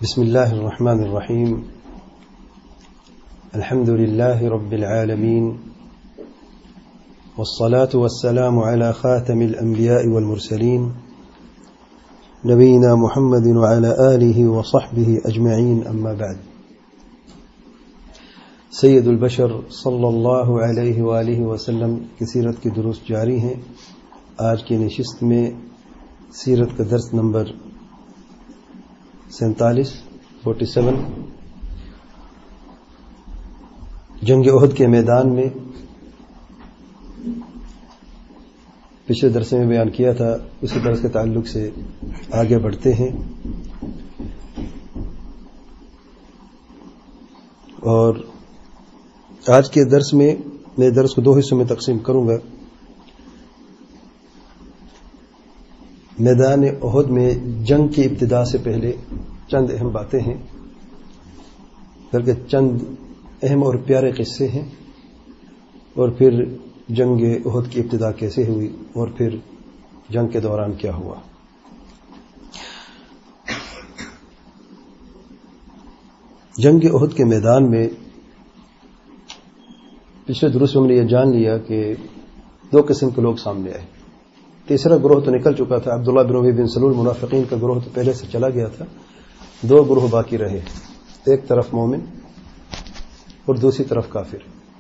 بسم الله الرحمن الرحيم. الحمد لله رب العالمين، والصلاة والسلام على خاتم الأنبياء والمرسلين نبينا محمد وعلى آله وصحبه أجمعين. أما بعد، سید البشر صلی اللہ علیہ وآلہ وسلم کی سیرت کے دروس جاری ہیں. آج کی نشست میں سیرت کا درس نمبر 47 جنگ احد کے میدان میں پچھلے درس میں بیان کیا تھا، اسی درس کے تعلق سے آگے بڑھتے ہیں. اور آج کے درس میں میں درس کو 2 حصوں میں تقسیم کروں گا. میدان احد میں جنگ کی ابتدا سے پہلے چند اہم باتیں ہیں، بلکہ چند اہم اور پیارے قصے ہیں، اور پھر جنگ احد کی ابتدا کیسے ہوئی اور پھر جنگ کے دوران کیا ہوا. جنگ احد کے میدان میں پچھلے دروس میں ہم نے یہ جان لیا کہ 2 قسم کے لوگ سامنے آئے. تیسرا گروہ تو نکل چکا تھا، عبداللہ بن ابی بن سلول منافقین کا گروہ تو پہلے سے چلا گیا تھا. 2 گروہ باقی رہے، ایک طرف مومن اور دوسری طرف کافر.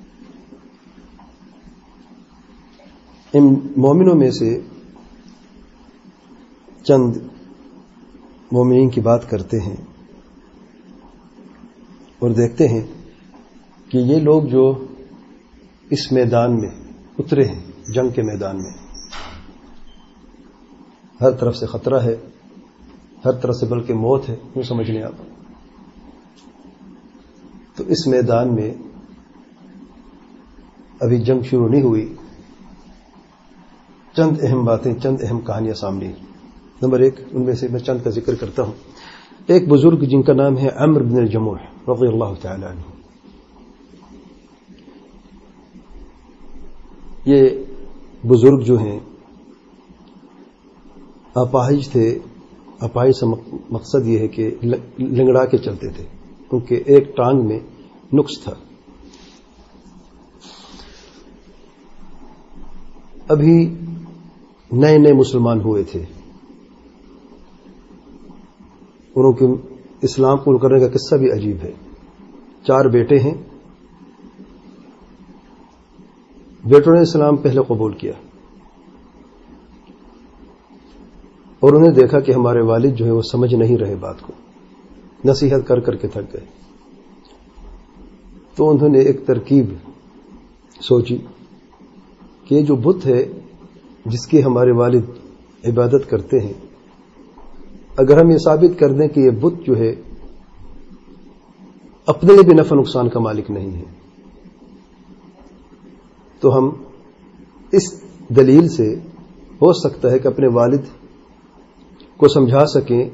ان مومنوں میں سے چند مومنین کی بات کرتے ہیں اور دیکھتے ہیں کہ یہ لوگ جو اس میدان میں اترے ہیں، جنگ کے میدان میں ہر طرف سے خطرہ ہے، ہر طرف سے بلکہ موت ہے، یوں سمجھ لیں آپ. تو اس میدان میں ابھی جنگ شروع نہیں ہوئی. چند اہم باتیں، چند اہم کہانیاں سامنے. نمبر 1 ان میں سے میں چند کا ذکر کرتا ہوں. ایک بزرگ جن کا نام ہے عمرو بن الجموح رضی اللہ تعالی عنہ. یہ بزرگ جو ہیں اپاہج تھے. اپاہج سے مقصد یہ ہے کہ لنگڑا کے چلتے تھے، کیونکہ ایک ٹانگ میں نقص تھا. ابھی نئے نئے مسلمان ہوئے تھے. انہوں کے اسلام قبول کرنے کا قصہ بھی عجیب ہے. 4 بیٹے ہیں. بیٹوں نے اسلام پہلے قبول کیا اور انہیں دیکھا کہ ہمارے والد جو ہے وہ سمجھ نہیں رہے بات کو، نصیحت کر کر کے تھک گئے. تو انہوں نے ایک ترکیب سوچی کہ یہ جو بت ہے جس کی ہمارے والد عبادت کرتے ہیں، اگر ہم یہ ثابت کر دیں کہ یہ بت جو ہے اپنے لیے بھی نفع نقصان کا مالک نہیں ہے، تو ہم اس دلیل سے ہو سکتا ہے کہ اپنے والد کو سمجھا سکیں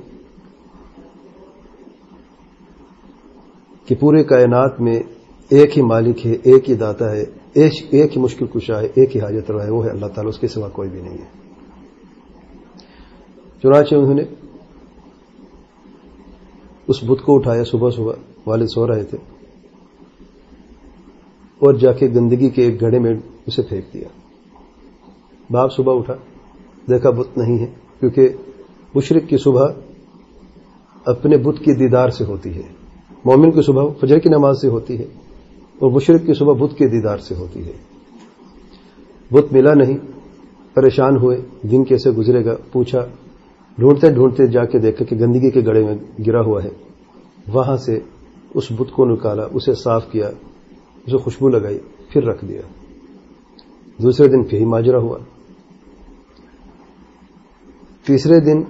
کہ پورے کائنات میں ایک ہی مالک ہے، ایک ہی داتا ہے، ایک ہی مشکل کشا ہے، ایک ہی حاجت روا ہے، وہ ہے اللہ تعالیٰ، اس کے سوا کوئی بھی نہیں ہے. چنانچہ انہوں نے اس بت کو اٹھایا. صبح والد سو رہے تھے اور جا کے گندگی کے ایک گڑھے میں اسے پھینک دیا. باپ صبح اٹھا، دیکھا بت نہیں ہے، کیونکہ مشرک کی صبح اپنے بت کی دیدار سے ہوتی ہے. مومن کی صبح فجر کی نماز سے ہوتی ہے اور مشرک کی صبح بت کے دیدار سے ہوتی ہے. بت ملا نہیں، پریشان ہوئے، دن کیسے گزرے گا پوچھا. ڈھونڈتے ڈھونڈتے جا کے دیکھا کہ گندگی کے گڑھے میں گرا ہوا ہے. وہاں سے اس بت کو نکالا، اسے صاف کیا، اسے خوشبو لگائی، پھر رکھ دیا. دوسرے دن پھر ماجرا ہوا. تیسرے دن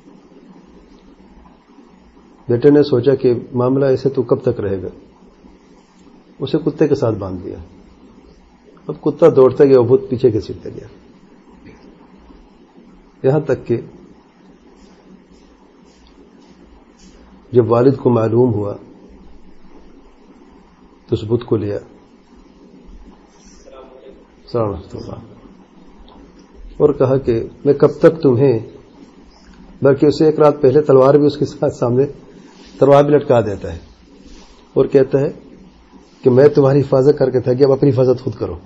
بیٹے نے سوچا کہ معاملہ ایسے تو کب تک رہے گا، اسے کتے کے ساتھ باندھ دیا. اب کتا دوڑتا گیا، وہ بت پیچھے گھسیٹتا گیا، یہاں تک کہ جب والد کو معلوم ہوا تو اس بت کو لیا. السلام علیکم. اور کہا کہ میں کب تک تمہیں، بلکہ اسے ایک رات پہلے تلوار بھی اس کے ساتھ سامنے تلوار بھی لٹکا دیتا ہے اور کہتا ہے کہ میں تمہاری حفاظت کر کے تھا کہ اب اپنی حفاظت خود کرو.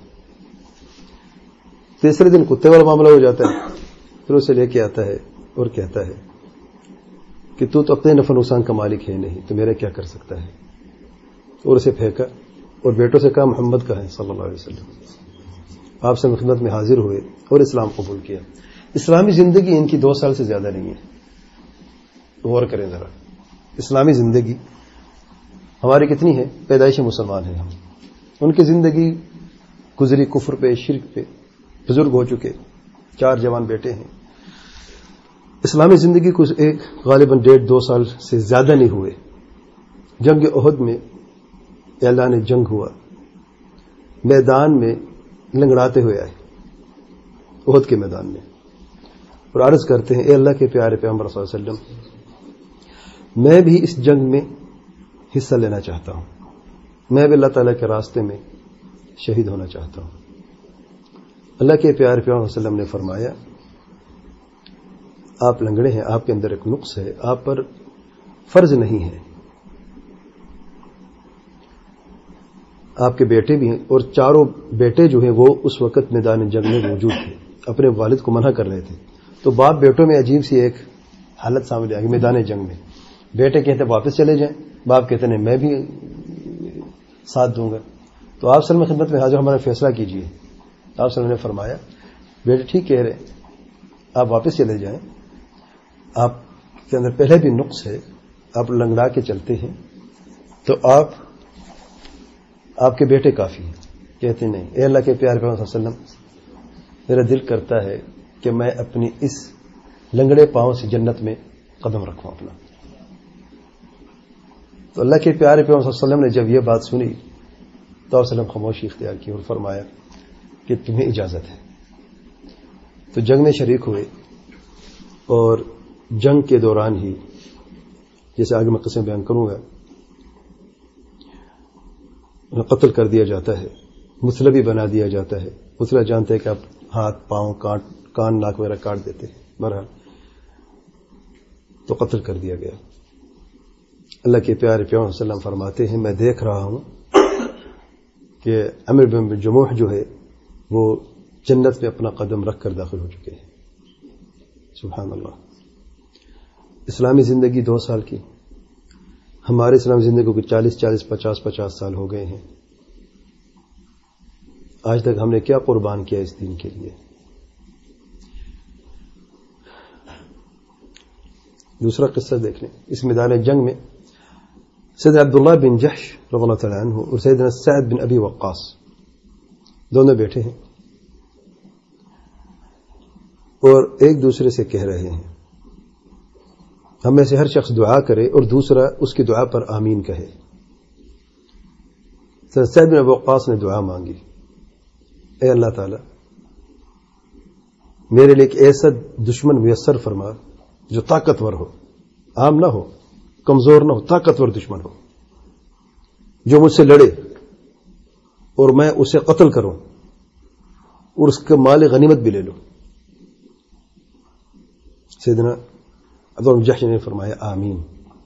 تیسرے دن کتے والا معاملہ ہو جاتا ہے. پھر اسے لے کے آتا ہے اور کہتا ہے کہ تو اپنے نفع نقصان کا مالک ہے نہیں، تو میرا کیا کر سکتا ہے. اور اسے پھینکا اور بیٹوں سے کہا محمد کا ہے صلی اللہ علیہ وسلم. آپ سے خدمت میں حاضر ہوئے اور اسلام قبول کیا. اسلامی زندگی ان کی 2 سال سے زیادہ نہیں ہے. غور کریں ذرا، اسلامی زندگی ہماری کتنی ہے؟ پیدائش مسلمان ہیں ہم. ان کی زندگی گزری کفر پہ، شرک پہ، بزرگ ہو چکے، 4 جوان بیٹے ہیں. اسلامی زندگی کو ایک غالباً 1.5-2 سال سے زیادہ نہیں ہوئے. جنگ احد میں اعلان جنگ ہوا، میدان میں لنگڑاتے ہوئے آئے احد کے میدان میں اور عرض کرتے ہیں اے اللہ کے پیارے پیغمبر صلی اللہ علیہ وسلم، میں بھی اس جنگ میں حصہ لینا چاہتا ہوں، میں بھی اللہ تعالیٰ کے راستے میں شہید ہونا چاہتا ہوں. اللہ کے پیارے پیغمبر صلی اللہ علیہ وسلم نے فرمایا آپ لنگڑے ہیں، آپ کے اندر ایک نقص ہے، آپ پر فرض نہیں ہے. آپ کے بیٹے بھی ہیں اور 4 بیٹے جو ہیں وہ اس وقت میدان جنگ میں موجود تھے، اپنے والد کو منع کر رہے تھے. تو باپ بیٹوں میں عجیب سی ایک حالت سامنے آ گئی میدان جنگ میں. بیٹے کہتے واپس چلے جائیں، باپ کہتے نہیں میں بھی ساتھ دوں گا. تو آپ صلی اللہ علیہ وسلم خدمت میں حاضر، ہمارا فیصلہ کیجیے. آپ صلی اللہ علیہ وسلم نے فرمایا بیٹے ٹھیک کہہ رہے، آپ واپس چلے جائیں، آپ کے اندر پہلے بھی نقص ہے، آپ لنگڑا کے چلتے ہیں، تو آپ کے بیٹے کافی ہیں. کہتے نہیں اے اللہ کے پیارے پیغمبر صلی اللہ علیہ وسلم، میرا دل کرتا ہے کہ میں اپنی اس لنگڑے پاؤں سے جنت میں قدم رکھوں اپنا. تو اللہ کے پیارے پیغمبر صلی اللہ علیہ وسلم نے جب یہ بات سنی تو آپ صلی اللہ علیہ وسلم خاموشی اختیار کی اور فرمایا کہ تمہیں اجازت ہے. تو جنگ میں شریک ہوئے اور جنگ کے دوران ہی، جیسے آگے میں قصے بیان کروں گا، انہیں قتل کر دیا جاتا ہے، مصلبی بنا دیا جاتا ہے. مصلبہ جانتے ہیں کہ آپ ہاتھ پاؤں کان ناک وغیرہ کاٹ دیتے ہیں. بہرحال تو قتل کر دیا گیا. اللہ کے پیارے پیغمبر صلی اللہ علیہ وسلم فرماتے ہیں میں دیکھ رہا ہوں کہ عمرو بن جموح جو ہے وہ جنت میں اپنا قدم رکھ کر داخل ہو چکے ہیں. سبحان اللہ. اسلامی زندگی 2 سال کی، ہمارے اسلامی زندگی کو 40 50 سال ہو گئے ہیں. آج تک ہم نے کیا قربان کیا اس دین کے لیے. دوسرا قصہ دیکھ لیں. اس میدان جنگ میں سیدنا عبداللہ بن جحش رضی اللہ تعالیٰ عنہ اور سیدنا سعد بن ابی وقاص دونوں بیٹھے ہیں اور ایک دوسرے سے کہہ رہے ہیں ہم میں سے ہر شخص دعا کرے اور دوسرا اس کی دعا پر آمین کہے. سعد بن ابی وقاص نے دعا مانگی اے اللہ تعالی میرے لیے ایک ایسا دشمن میسر فرما جو طاقتور ہو، عام نہ ہو، کمزور نہ ہو، طاقتور دشمن ہو جو مجھ سے لڑے اور میں اسے قتل کروں اور اس کا مال غنیمت بھی لے لوں. سیدنا عبداللہ بن جحش نے فرمایا آمین.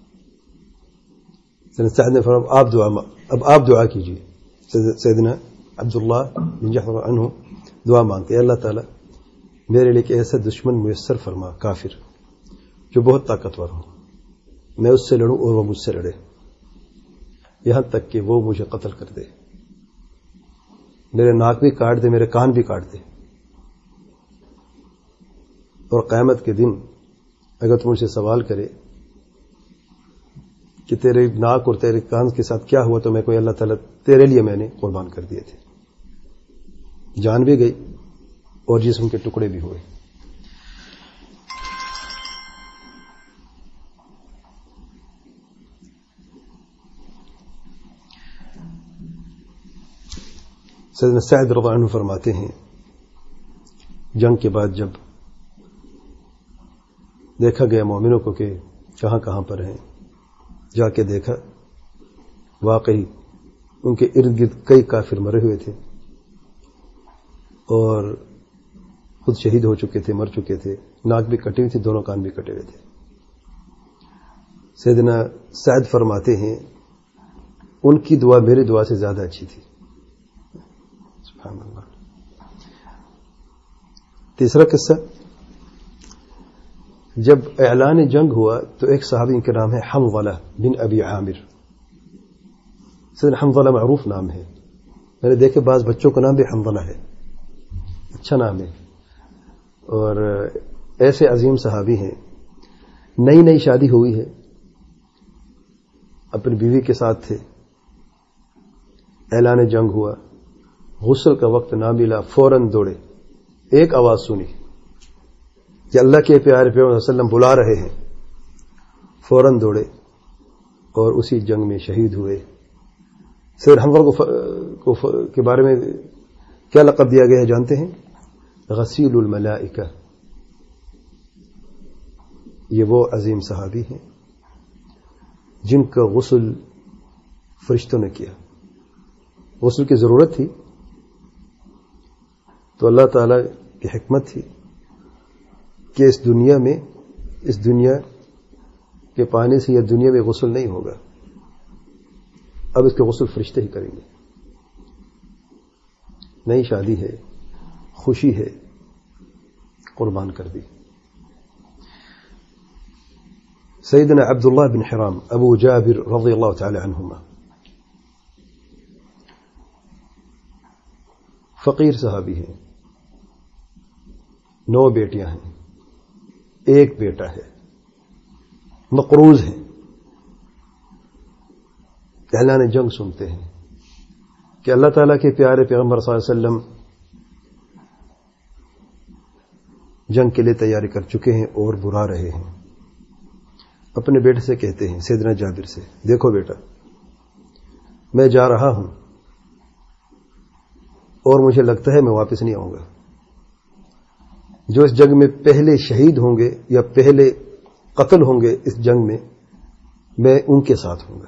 سیدنا سعد نے فرمایا اب آپ دعا کیجیے. سیدنا عبداللہ بن جحش عنہ دعا مانگتے اللہ تعالیٰ میرے لیے ایک ایسا دشمن میسر فرما کافر جو بہت طاقتور ہو، میں اس سے لڑوں اور وہ مجھ سے لڑے، یہاں تک کہ وہ مجھے قتل کر دے، میرے ناک بھی کاٹ دے، میرے کان بھی کاٹ دے، اور قیامت کے دن اگر تم مجھ سے سوال کرے کہ تیرے ناک اور تیرے کان کے ساتھ کیا ہوا، تو میں کوئی اللہ تعالیٰ تیرے لیے میں نے قربان کر دیے تھے. جان بھی گئی اور جسم کے ٹکڑے بھی ہوئے. سیدنا سعد رضی اللہ عنہ فرماتے ہیں جنگ کے بعد جب دیکھا گیا مومنوں کو کہ کہاں کہاں پر ہیں، جا کے دیکھا واقعی ان کے ارد گرد کئی کافر مرے ہوئے تھے اور خود شہید ہو چکے تھے، مر چکے تھے، ناک بھی کٹی ہوئی تھی، دونوں کان بھی کٹے ہوئے تھے. سیدنا سعد فرماتے ہیں ان کی دعا میری دعا سے زیادہ اچھی تھی. سبحان اللہ. تیسرا قصہ، جب اعلان جنگ ہوا تو ایک صحابی کا نام ہے حنظلہ بن ابی عامر. سیدنا حنظلہ معروف نام ہے، میں نے دیکھے بعض بچوں کا نام بھی حنظلہ ہے، اچھا نام ہے. اور ایسے عظیم صحابی ہیں. نئی نئی شادی ہوئی ہے، اپنی بیوی کے ساتھ تھے، اعلان جنگ ہوا، غسل کا وقت نہ ملا، فوراً دوڑے. ایک آواز سنی کہ اللہ کے پیارے پیغمبر صلی اللہ علیہ وسلم بلا رہے ہیں، فوراً دوڑے اور اسی جنگ میں شہید ہوئے. سید حنظلہ کے بارے میں کیا لقب دیا گیا ہے جانتے ہیں؟ غسیل الملائکہ. یہ وہ عظیم صحابی ہیں جن کا غسل فرشتوں نے کیا. غسل کی ضرورت تھی تو اللہ تعالی کی حکمت تھی کہ اس دنیا کے پانی سے یہ دنیا میں غسل نہیں ہوگا، اب اس کے غسل فرشتے ہی کریں گے. نئی شادی ہے، خوشی ہے، قربان کر دی. سیدنا عبداللہ بن حرام ابو جابر رضی اللہ تعالی عنہما، فقیر صحابی ہیں، 9 بیٹیاں ہیں، ایک بیٹا ہے، مقروض ہیں. اعلان جنگ سنتے ہیں کہ اللہ تعالیٰ کے پیارے پیغمبر صلی اللہ علیہ وسلم جنگ کے لیے تیاری کر چکے ہیں اور بلا رہے ہیں. اپنے بیٹے سے کہتے ہیں، سیدنا جابر سے، دیکھو بیٹا، میں جا رہا ہوں اور مجھے لگتا ہے میں واپس نہیں آؤں گا. جو اس جنگ میں پہلے شہید ہوں گے یا پہلے قتل ہوں گے اس جنگ میں ان کے ساتھ ہوں گا.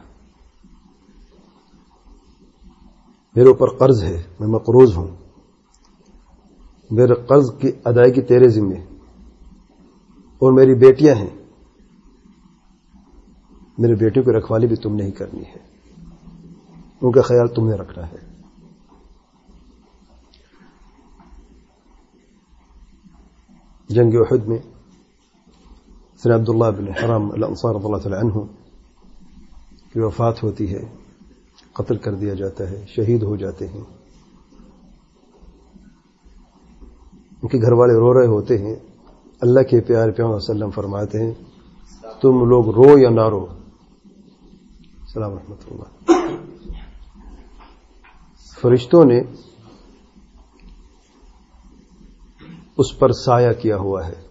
میرے اوپر قرض ہے، میں مقروض ہوں، میرے قرض کی ادائیگی تیرے ذمے، اور میری بیٹیاں ہیں، میرے بیٹیوں کی رکھوالی بھی تم نے ہی کرنی ہے، ان کا خیال تم نے رکھنا ہے. جنگ احد میں سیدنا عبداللہ بن حرام الانصار رضی اللہ تعالی عنہ کی وفات ہوتی ہے، قتل کر دیا جاتا ہے، شہید ہو جاتے ہیں. ان کے گھر والے رو رہے ہوتے ہیں. اللہ کے پیارے پیغمبر صلی اللہ علیہ وسلم فرماتے ہیں، تم لوگ رو یا نہ رو. السلام ورحمۃ اللہ. فرشتوں نے اس پر سایہ کیا ہوا ہے،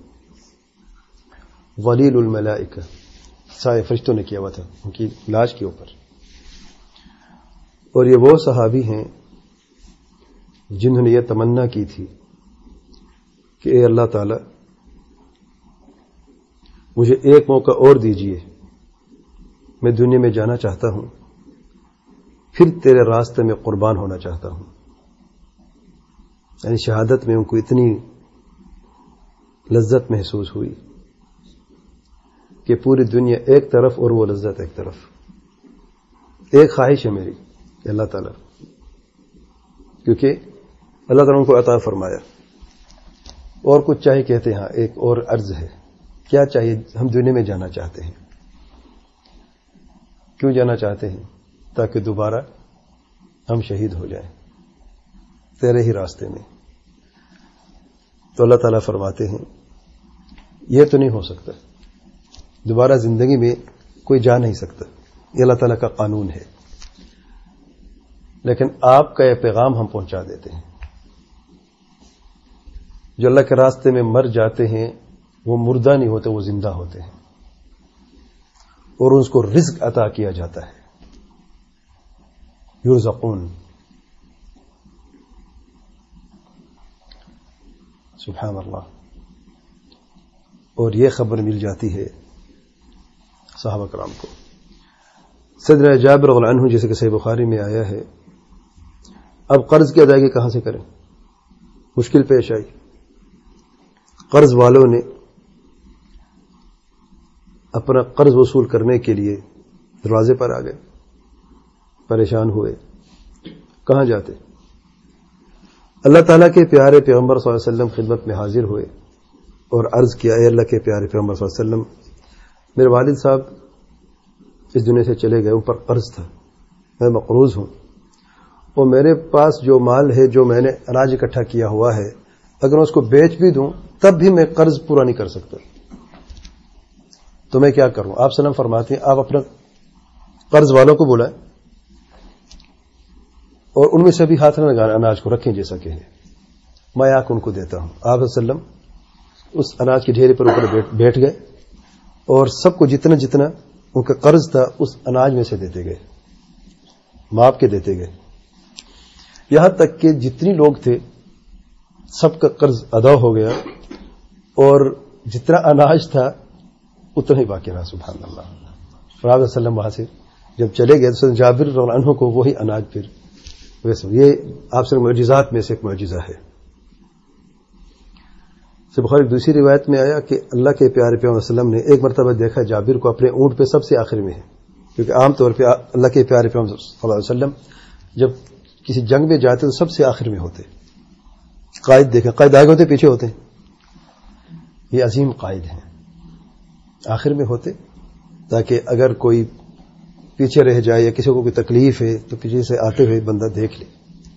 ظلیل الملائکہ، سایہ فرشتوں نے کیا ہوا تھا ان کی لاش کے اوپر. اور یہ وہ صحابی ہیں جنہوں نے یہ تمنا کی تھی کہ اے اللہ تعالی مجھے ایک موقع اور دیجئے، میں دنیا میں جانا چاہتا ہوں، پھر تیرے راستے میں قربان ہونا چاہتا ہوں. یعنی شہادت میں ان کو اتنی لذت محسوس ہوئی کہ پوری دنیا ایک طرف اور وہ لذت ایک طرف. ایک خواہش ہے میری کہ اللہ تعالیٰ، کیونکہ اللہ تعالیٰ ان کو عطا فرمایا، اور کچھ چاہیے کہتے ہیں ہاں ایک اور عرض ہے. کیا چاہیے؟ ہم دنیا میں جانا چاہتے ہیں. کیوں جانا چاہتے ہیں؟ تاکہ دوبارہ ہم شہید ہو جائیں تیرے ہی راستے میں. تو اللہ تعالیٰ فرماتے ہیں یہ تو نہیں ہو سکتا، دوبارہ زندگی میں کوئی جا نہیں سکتا، یہ اللہ تعالیٰ کا قانون ہے، لیکن آپ کا یہ پیغام ہم پہنچا دیتے ہیں. جو اللہ کے راستے میں مر جاتے ہیں وہ مردہ نہیں ہوتے، وہ زندہ ہوتے ہیں، اور اس کو رزق عطا کیا جاتا ہے. یرزقون. سبحان اللہ. اور یہ خبر مل جاتی ہے صحابہ کرام کو. سیدنا جابر رضی اللہ عنہ جیسے کہ صحیح بخاری میں آیا ہے، اب قرض کی ادائیگی کہاں سے کریں؟ مشکل پیش آئی. قرض والوں نے اپنا قرض وصول کرنے کے لیے دروازے پر آ گئے، پریشان ہوئے، کہاں جاتے؟ اللہ تعالیٰ کے پیارے پیغمبر صلی اللہ علیہ وسلم خدمت میں حاضر ہوئے اور عرض کیا، اے اللہ کے پیارے پیغمبر صلی اللہ علیہ وسلم، میرے والد صاحب اس دنیا سے چلے گئے، ان پر قرض تھا، میں مقروض ہوں، اور میرے پاس جو مال ہے، جو میں نے اناج اکٹھا کیا ہوا ہے، اگر میں اس کو بیچ بھی دوں تب بھی میں قرض پورا نہیں کر سکتا، تو میں کیا کروں؟ آپ سلام فرماتے ہیں آپ اپنا قرض والوں کو بلائیں اور ان میں سے بھی ہاتھ نہ لگانا، اناج کو رکھیں جیسا کہ ہے، میں آ کے ان کو دیتا ہوں۔ آپ وسلم اس اناج کی ڈھیری پر اوپر بیٹھ گئے اور سب کو جتنا جتنا ان کا قرض تھا اس اناج میں سے دیتے گئے، ماپ کے دیتے گئے، یہاں تک کہ جتنی لوگ تھے سب کا قرض ادا ہو گیا اور جتنا اناج تھا اتنا ہی باقی رہا۔ سبحان اللہ۔ اور آپ وسلم وہاں سے جب چلے گئے تو جابر رضی اللہ عنہ کو وہی اناج پھر ویسے، یہ آپ سے معجزات میں سے ایک معجزہ ہے۔ بخاری دوسری روایت میں آیا کہ اللہ کے پیارے پیغمبر صلی اللہ علیہ وسلم نے ایک مرتبہ دیکھا جابر کو اپنے اونٹ پہ سب سے آخر میں ہے، کیونکہ عام طور پہ اللہ کے پیارے پیغمبر صلی اللہ علیہ وسلم جب کسی جنگ میں جاتے تو سب سے آخر میں ہوتے۔ قائد دیکھیں، قائد آگے ہوتے پیچھے ہوتے ہیں، یہ عظیم قائد ہیں، آخر میں ہوتے تاکہ اگر کوئی پیچھے رہ جائے یا کسی کو کوئی تکلیف ہے تو پیچھے سے آتے ہوئے بندہ دیکھ لے۔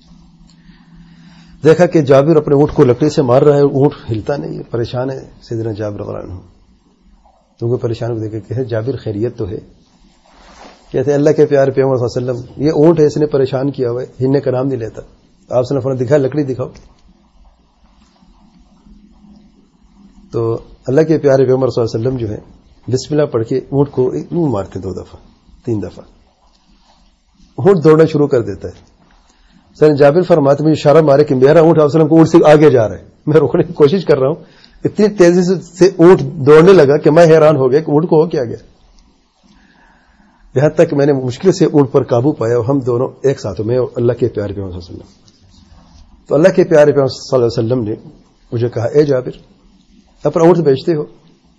دیکھا کہ جابر اپنے اونٹ کو لکڑی سے مار رہا ہے، اونٹ ہلتا نہیں ہے، پریشان ہے سیدنا جابر رضی اللہ عنہ۔ تو ان کو پریشان کو دیکھ کے کہتے جابر خیریت تو ہے؟ کہتے اللہ کے پیارے پیغمبر صلی اللہ علیہ وسلم یہ اونٹ ہے، اس نے پریشان کیا ہوا ہے، ہلنے کا نام نہیں لیتا۔ آپ صلی اللہ علیہ وسلم دکھا لکڑی دکھاؤ، تو اللہ کے پیارے پیغمبر صلی اللہ علیہ وسلم جو ہے بسم اللہ پڑھ کے اونٹ کو یوں مارتے 2 دفعہ 3 دفعہ، اونٹ دوڑنا شروع کر دیتا ہے۔ سر جابر فرماتے مجھے اشارہ مارے کہ میرا اونٹ آپ وسلم کو اونٹ سے آگے جا رہا ہے، میں روکنے کی کوشش کر رہا ہوں، اتنی تیزی سے اونٹ دوڑنے لگا کہ میں حیران ہو گیا کہ اونٹ کو ہو کیا گیا۔ یہاں تک میں نے مشکل سے اونٹ پر قابو پایا اور ہم دونوں ایک ساتھ، میں اور اللہ کے پیارے پیغمبر صلی اللہ علیہ وسلم۔ تو اللہ کے پیارے پیغمبر صلی اللہ علیہ وسلم نے مجھے کہا اے جابر اپنا اونٹ بیچتے ہو؟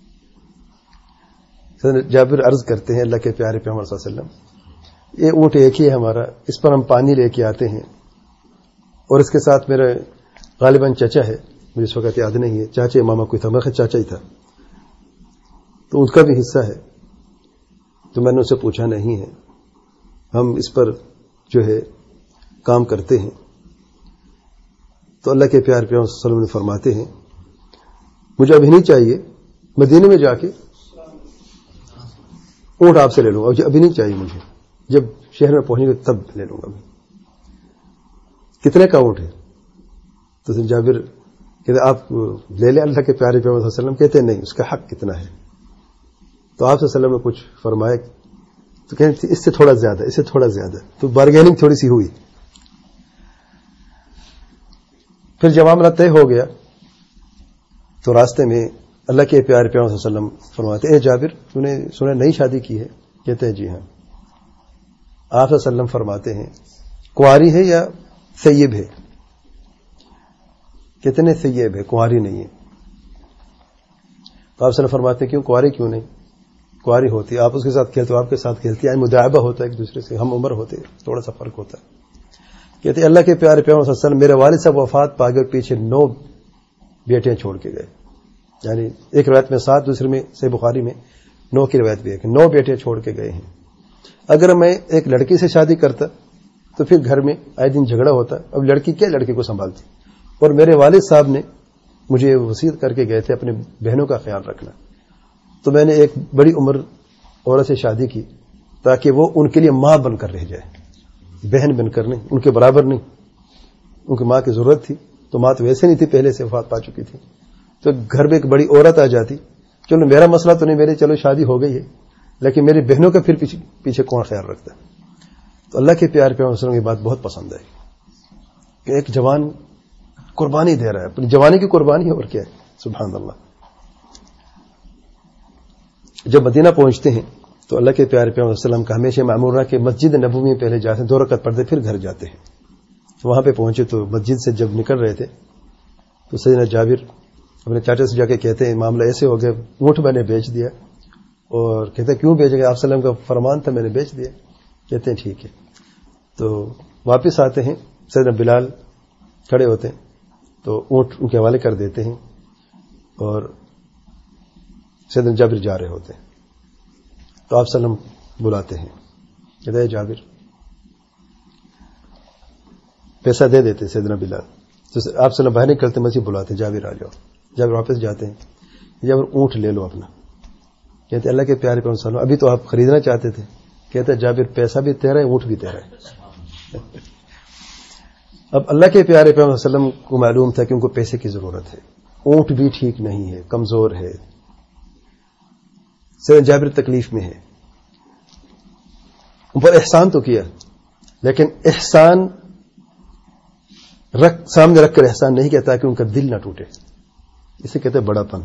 جابر عرض کرتے ہیں اللہ کے پیارے پیغمبر صلی اللہ علیہ وسلم یہ اونٹ ایک ہی ہے ہمارا، اس پر ہم پانی لے کے آتے ہیں، اور اس کے ساتھ میرا غالباً چچا ہے، مجھے اس وقت یاد نہیں ہے، چاچے ماما کوئی تھا، میرا چاچا ہی تھا، تو ان کا بھی حصہ ہے۔ تو میں نے اسے پوچھا نہیں ہے، ہم اس پر جو ہے کام کرتے ہیں۔ تو اللہ کے پیارے پیغمبر صلی اللہ علیہ وسلم نے فرماتے ہیں مجھے ابھی نہیں چاہیے، مدینے میں جا کے اونٹ آپ سے لے لوں گا، ابھی نہیں چاہیے مجھے، جب شہر میں پہنچیں گے تب لے لوں گا۔ کتنے کا اونٹ ہے؟ تو جابر کہتے آپ لے لیں اللہ کے پیارے پیغمبر صلی اللہ علیہ وسلم، کہتے نہیں اس کا حق کتنا ہے؟ تو آپ صلی اللہ علیہ وسلم نے کچھ فرمایا تو کہتے اس سے تھوڑا زیادہ، اس سے تھوڑا زیادہ، تو بارگیننگ تھوڑی سی ہوئی۔ پھر جب معاملہ طے ہو گیا تو راستے میں اللہ کے پیارے پیغمبر صلی اللہ علیہ وسلم فرماتے اے جابر تو نے سنا نئی شادی کی ہے؟ کہتے ہیں جی ہاں۔ آپ صلی اللہ علیہ وسلم فرماتے ہیں کنواری ہے یا سیب ہے؟ کتنے سیب ہے، کنواری نہیں ہے۔ تو آپ صلی اللہ علیہ وسلم فرماتے ہیں کیوں کنواری کیوں نہیں؟ کنواری ہوتی، آپ اس کے ساتھ کھیلتے ہو، آپ کے ساتھ کھیلتی، مداعبہ ہوتا ہے ایک دوسرے سے، ہم عمر ہوتے، تھوڑا سا فرق ہوتا ہے۔ کہتے اللہ کے پیارے پیغمبر صلی اللہ علیہ وسلم میرے والد صاحب وفات پا گئے اور پیچھے 9 بیٹیاں چھوڑ کے گئے، یعنی ایک روایت میں 7، دوسرے میں صحیح بخاری میں 9 کی روایت بھی ہے کہ 9 بیٹیاں چھوڑ کے گئے ہیں۔ اگر میں ایک لڑکی سے شادی کرتا تو پھر گھر میں آئے دن جھگڑا ہوتا، اب لڑکی کیا لڑکی کو سنبھالتی، اور میرے والد صاحب نے مجھے وصیت کر کے گئے تھے اپنے بہنوں کا خیال رکھنا، تو میں نے ایک بڑی عمر عورت سے شادی کی تاکہ وہ ان کے لیے ماں بن کر رہ جائے، بہن بن کر نہیں، ان کے برابر نہیں، ان کی ماں کی ضرورت تھی، تو ماں تو ویسے نہیں تھی، پہلے سے وفات پا چکی تھی، تو گھر میں ایک بڑی عورت آ جاتی، چلو میرا مسئلہ تو نہیں، میرے چلو شادی ہو گئی ہے، لیکن میری بہنوں کا پھر پیچھے کون خیال رکھتا ہے؟ تو اللہ کے پیارے پیغمبر صلی اللہ علیہ وسلم کی بات بہت پسند ہے کہ ایک جوان قربانی دے رہا ہے، اپنی جوانی کی قربانی ہے، اور کیا ہے، سبحان اللہ۔ جب مدینہ پہنچتے ہیں تو اللہ کے پیارے پیغمبر صلی اللہ علیہ وسلم کا ہمیشہ معمول رہا کہ مسجد نبوی میں پہلے جاتے ہیں، 2 رکعت پڑھتے پھر گھر جاتے ہیں۔ تو وہاں پہ پہنچے تو مسجد سے جب نکل رہے تھے تو سیدنا جابر اپنے چاچا سے جا کے کہتے ہیں معاملہ ایسے ہو گیا، اونٹ میں نے بیچ دیا اور کہتے ہیں کیوں بھیجے گا؟ آپ صلی اللہ علیہ وسلم کا فرمان تھا، میں نے بیچ دیا. کہتے ہیں ٹھیک ہے. تو واپس آتے ہیں، سیدنا بلال کھڑے ہوتے ہیں تو اونٹ ان کے حوالے کر دیتے ہیں اور سیدنا جابر جا رہے ہوتے ہیں. تو آپ صلی اللہ علیہ وسلم بلاتے ہیں، کہتے ہیں جابر، پیسہ دے دیتے سیدنا بلال. تو آپ صلی اللہ علیہ وسلم باہر نکلتے مسجد بلاتے ہیں، جابر آ جاؤ. جابر واپس جاتے ہیں، جابر اونٹ لے لو اپنا. کہتے اللہ کے پیارے پیغمبر صلی اللہ علیہ وسلم، ابھی تو آپ خریدنا چاہتے تھے. کہتے جابر پیسہ بھی تیرا ہے، اونٹ بھی تیرا ہے. اب اللہ کے پیارے پیغمبر صلی اللہ علیہ وسلم کو معلوم تھا کہ ان کو پیسے کی ضرورت ہے، اونٹ بھی ٹھیک نہیں ہے، کمزور ہے، سیدنا جابر تکلیف میں ہے. ان پر احسان تو کیا، لیکن احسان سامنے رکھ کر احسان نہیں کہتا کہ ان کا دل نہ ٹوٹے. اسے کہتے ہیں بڑا پن.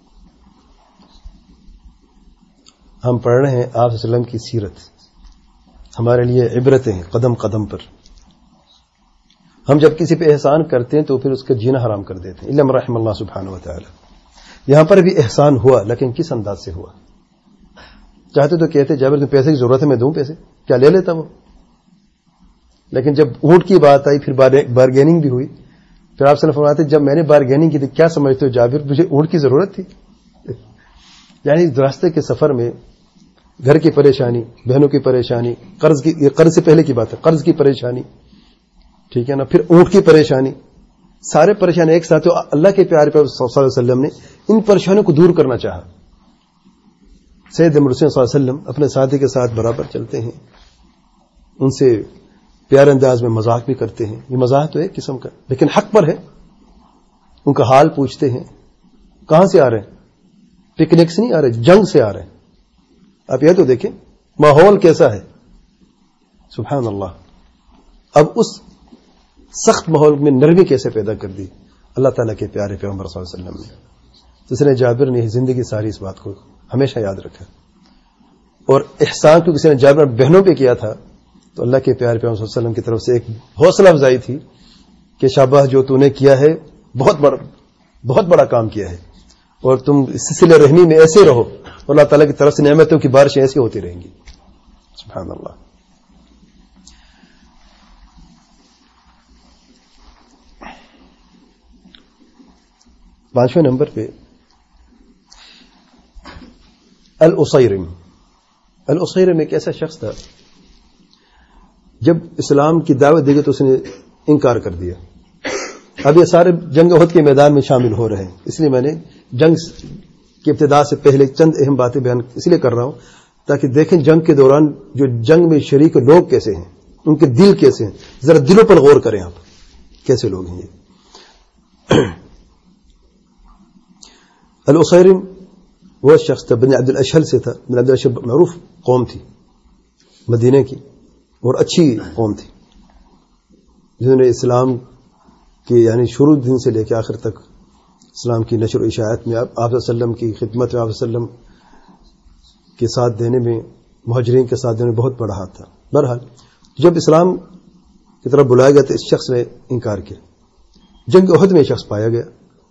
ہم پڑھ رہے ہیں آپ صلی اللہ علیہ وسلم کی سیرت، ہمارے لیے عبرتیں ہیں قدم قدم پر. ہم جب کسی پہ احسان کرتے ہیں تو پھر اس کا جینا حرام کر دیتے ہیں، الا من رحم اللہ سبحانہ و تعالی. یہاں پر بھی احسان ہوا، لیکن کس انداز سے ہوا؟ چاہتے تو کہتے جابر تمہیں پیسے کی ضرورت ہے، میں دوں پیسے، کیا لے لیتا وہ. لیکن جب اونٹ کی بات آئی، پھر بارگیننگ بھی ہوئی. پھر آپ صلی اللہ علیہ وسلم فرماتے جب میں نے بارگیننگ کی تھی کیا سمجھتے ہو جابر، مجھے اونٹ کی ضرورت تھی. یعنی راستے کے سفر میں گھر کی پریشانی، بہنوں کی پریشانی، قرض سے پہلے کی بات ہے، قرض کی پریشانی، ٹھیک ہے نا، پھر اونٹ کی پریشانی، سارے پریشانی ایک ساتھ. اللہ کے پیارے پیغمبر صلی اللہ علیہ وسلم نے ان پریشانیوں کو دور کرنا چاہا. سید مرسل صلی اللہ علیہ وسلم اپنے ساتھی کے ساتھ برابر چلتے ہیں، ان سے پیارے انداز میں مذاق بھی کرتے ہیں. یہ مذاق تو ایک قسم کا، لیکن حق پر ہے. ان کا حال پوچھتے ہیں، کہاں سے آ رہے ہیں؟ پکنک سے نہیں آ رہے، جنگ سے آ رہے ہیں. آپ یہ تو دیکھیں ماحول کیسا ہے، سبحان اللہ. اب اس سخت ماحول میں نرمی کیسے پیدا کر دی اللہ تعالیٰ کے پیارے پیغمبر صلی اللہ علیہ وسلم نے. اس نے جابر نے زندگی ساری اس بات کو ہمیشہ یاد رکھا. اور احسان کیونکہ کسی نے جابر بہنوں پہ کیا تھا تو اللہ کے پیارے پیغمبر صلی اللہ علیہ وسلم کی طرف سے ایک حوصلہ افزائی تھی کہ شاباش جو تو نے کیا ہے، بہت بڑا کام کیا ہے، اور تم اس سلسلے رحمی میں ایسے رہو، اور اللہ تعالیٰ کی طرف سے نعمتوں کی بارشیں ایسی ہوتی رہیں گی. سبحان اللہ. پانچویں نمبر پہ الاسیرم ایک ایسا شخص تھا جب اسلام کی دعوت دی گئی تو اس نے انکار کر دیا. اب یہ سارے جنگ احد کے میدان میں شامل ہو رہے ہیں، اس لیے میں نے جنگ کی ابتدا سے پہلے چند اہم باتیں بیان اس لیے کر رہا ہوں تاکہ دیکھیں جنگ کے دوران جو جنگ میں شریک لوگ کیسے ہیں، ان کے دل کیسے ہیں. ذرا دلوں پر غور کریں آپ، کیسے لوگ ہیں یہ. الاسیرم وہ شخص تھا، بنی عبد الاشہل سے تھا. بنی عبد الاشہل معروف قوم تھی مدینے کی، اور اچھی قوم تھی جنہوں نے اسلام کے یعنی شروع دن سے لے کے آخر تک اسلام کی نشر و اشاعت میں آپ صلی اللہ علیہ وسلم کی خدمت میں، آپ صلی اللہ علیہ وسلم کے ساتھ دینے میں، مہاجرین کے ساتھ دینے میں بہت بڑا ہاتھ تھا. بہرحال جب اسلام کی طرف بلایا گیا تو اس شخص نے انکار کیا. جنگ احد میں شخص پایا گیا،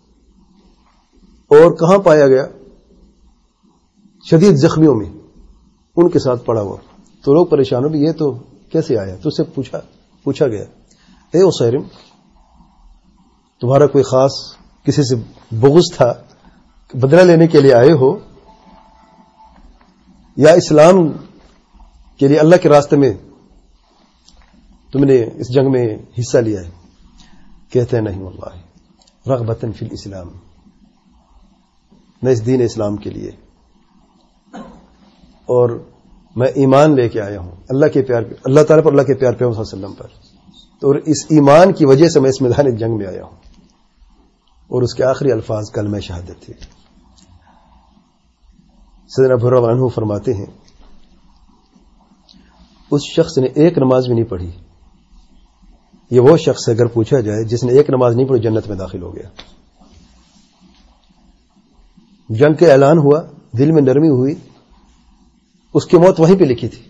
اور کہاں پایا گیا؟ شدید زخمیوں میں ان کے ساتھ پڑا ہوا. تو لوگ پریشان ہو بھی، یہ تو کیسے آیا؟ تو اس سے پوچھا گیا، اے اسیرم، تمہارا کوئی خاص کسی سے بغض تھا، بدلہ لینے کے لیے آئے ہو، یا اسلام کے لیے اللہ کے راستے میں تم نے اس جنگ میں حصہ لیا ہے؟ کہتے ہیں نہیں واللہ، رغبتاً فی الاسلام، میں اس دین اسلام کے لیے، اور میں ایمان لے کے آیا ہوں اللہ کے پیار، اللہ تعالیٰ پر، اللہ کے پیار پیغمبر صلی اللہ علیہ وسلم پر. تو اس ایمان کی وجہ سے میں اس میدان جنگ میں آیا ہوں. اور اس کے آخری الفاظ کلمہ شہادت تھے. سیدنا ابو ہریرہ عنہ فرماتے ہیں اس شخص نے ایک نماز بھی نہیں پڑھی. یہ وہ شخص اگر پوچھا جائے جس نے ایک نماز نہیں پڑھی جنت میں داخل ہو گیا. جنگ کے اعلان ہوا، دل میں نرمی ہوئی، اس کی موت وہیں پہ لکھی تھی.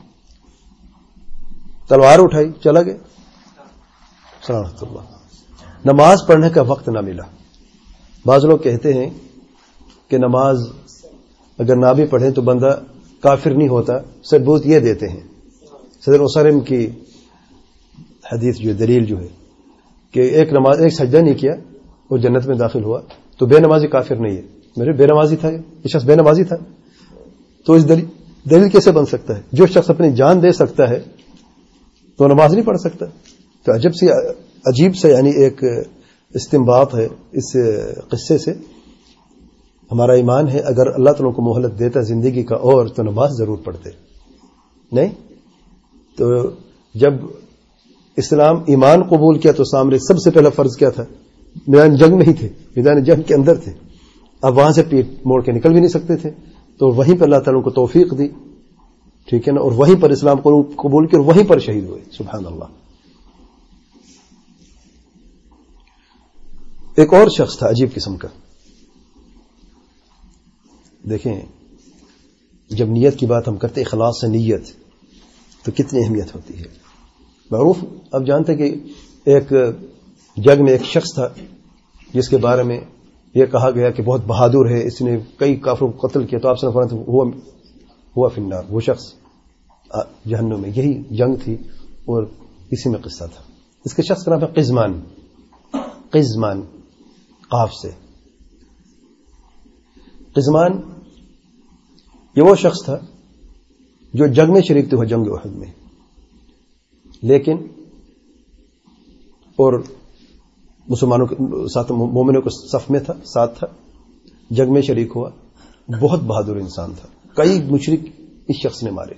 تلوار اٹھائی، چلا گیا. سبحان اللہ. نماز پڑھنے کا وقت نہ ملا. بعض لوگ کہتے ہیں کہ نماز اگر نہ بھی پڑھیں تو بندہ کافر نہیں ہوتا، ثبوت یہ دیتے ہیں صدر وسلم کی حدیث جو دلیل جو ہے کہ ایک سجدہ نہیں کیا وہ جنت میں داخل ہوا تو بے نمازی کافر نہیں ہے. میرے بے نمازی تھا، یہ شخص بے نمازی تھا، تو اس دلیل کیسے بن سکتا ہے؟ جو شخص اپنی جان دے سکتا ہے تو نماز نہیں پڑھ سکتا. تو عجیب سے یعنی ایک استنباط ہے اس قصے سے. ہمارا ایمان ہے اگر اللہ تعالیٰ کو مہلت دیتا زندگی کا اور تو نماز ضرور پڑھتے نہیں. تو جب اسلام ایمان قبول کیا تو سامنے سب سے پہلا فرض کیا تھا؟ میدان جنگ میں ہی تھے، میدان جنگ کے اندر تھے، اب وہاں سے پیٹ موڑ کے نکل بھی نہیں سکتے تھے. تو وہیں پر اللہ تعالیٰ کو توفیق دی، ٹھیک ہے نا، اور وہیں پر اسلام کو قبول کیا اور وہیں پر شہید ہوئے. سبحان اللہ. ایک اور شخص تھا عجیب قسم کا. دیکھیں جب نیت کی بات ہم کرتے اخلاص سے نیت تو کتنی اہمیت ہوتی ہے. معروف اب جانتے کہ ایک جنگ میں ایک شخص تھا جس کے بارے میں یہ کہا گیا کہ بہت بہادر ہے، اس نے کئی کافروں کو قتل کیا. تو آپ سے فرمایا ہوا فی النار، وہ شخص جہنم میں. یہی جنگ تھی اور اسی میں قصہ تھا. اس کے شخص کا نام ہے قزمان قاف سے. قزمان یہ وہ شخص تھا جو جنگ میں شریک تھے، جنگ احد میں، لیکن اور مسلمانوں کے ساتھ مومنوں کے صف میں تھا، ساتھ تھا، جنگ میں شریک ہوا. بہت بہادر انسان تھا، کئی مشرک اس شخص نے مارے،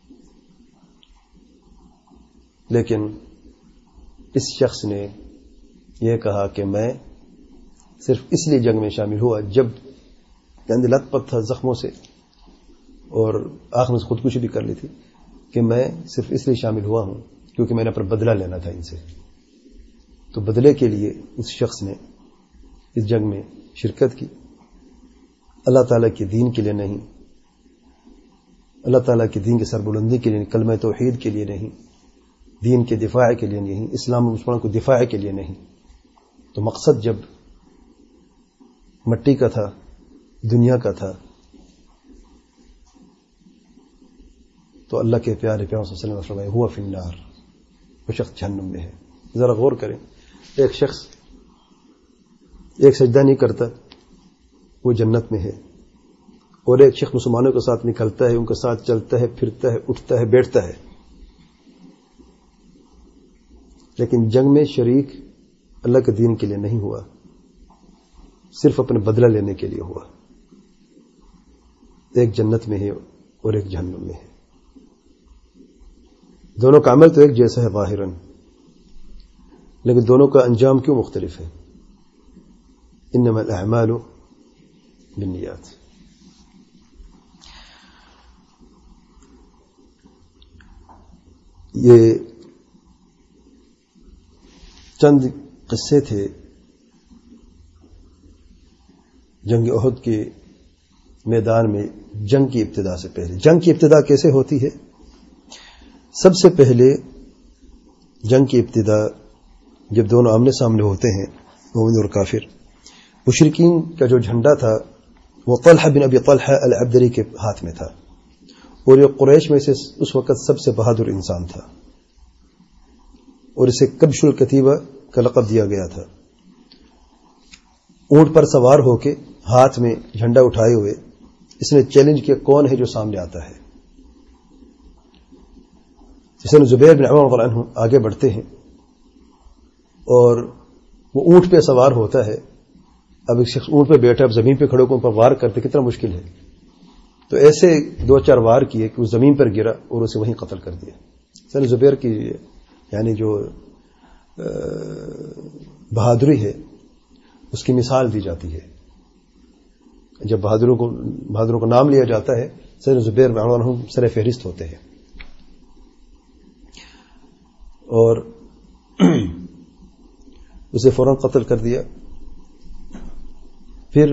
لیکن اس شخص نے یہ کہا کہ میں صرف اس لیے جنگ میں شامل ہوا جب یعنی لت پت تھا زخموں سے اور آخر میں خودکشی بھی کر لی تھی، کہ میں صرف اس لیے شامل ہوا ہوں کیونکہ میں نے اپنا بدلہ لینا تھا ان سے. تو بدلے کے لیے اس شخص نے اس جنگ میں شرکت کی. اللہ تعالیٰ کے دین کے لیے نہیں، اللہ تعالیٰ کے دین کی سربلندی کے لیے نہیں، کلمہ توحید کے لیے نہیں، دین کے دفاع کے لیے نہیں، اسلام و مسلمان کو دفاع کے لیے نہیں. تو مقصد جب مٹی کا تھا، دنیا کا تھا، تو اللہ کے پیارے پیغمبر صلی اللہ علیہ وسلم نے فرمایا ہوا فی النار، وہ شخص جہنم میں ہے. ذرا غور کریں، ایک شخص ایک سجدہ نہیں کرتا وہ جنت میں ہے، اور ایک شخص مسلمانوں کے ساتھ نکلتا ہے، ان کے ساتھ چلتا ہے، پھرتا ہے، اٹھتا ہے، بیٹھتا ہے، لیکن جنگ میں شریک اللہ کے دین کے لیے نہیں ہوا، صرف اپنے بدلہ لینے کے لیے ہوا. ایک جنت میں ہے اور ایک جہنم میں ہے. دونوں کا عمل تو ایک جیسا ہے ظاہراً، لیکن دونوں کا انجام کیوں مختلف ہے؟ انما الاعمال بالنیات. یہ چند قصے تھے جنگ احد کے میدان میں جنگ کی ابتدا سے پہلے. جنگ کی ابتدا کیسے ہوتی ہے؟ سب سے پہلے جنگ کی ابتدا جب دونوں آمنے سامنے ہوتے ہیں، مومن اور کافر، مشرکین کا جو جھنڈا تھا وہ طلحہ بن ابی طلحہ العبدری کے ہاتھ میں تھا، اور یہ قریش میں سے اس وقت سب سے بہادر انسان تھا، اور اسے کبش الکتیبہ کا لقب دیا گیا تھا. اونٹ پر سوار ہو کے ہاتھ میں جھنڈا اٹھائے ہوئے اس نے چیلنج کیا کون ہے جو سامنے آتا ہے. جس نے زبیر بن عوام رضی اللہ عنہ آگے بڑھتے ہیں اور وہ اونٹ پہ سوار ہوتا ہے. اب ایک شخص اونٹ پہ بیٹھا، اب زمین پہ کھڑے ہو کر وار کرتے کتنا مشکل ہے. تو ایسے 2-4 وار کیے کہ وہ زمین پر گرا اور اسے وہیں قتل کر دیا. سر زبیر کی یعنی جو بہادری ہے اس کی مثال دی جاتی ہے. جب بہادروں کو نام لیا جاتا ہے سر زبیر بن عوام سر فہرست ہوتے ہیں. اور اسے فوراً قتل کر دیا. پھر